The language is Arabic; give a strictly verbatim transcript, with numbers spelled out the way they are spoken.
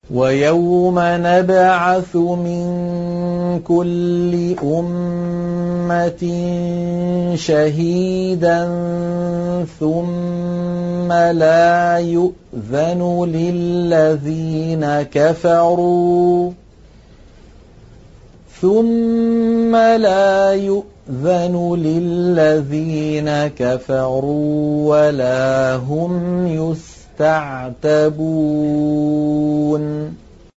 ويوم نبعث من كل أمة شهيدا ثم لا يؤذن للذين كفروا ثم لا يؤذن للذين كفروا ولا هم يستعتبون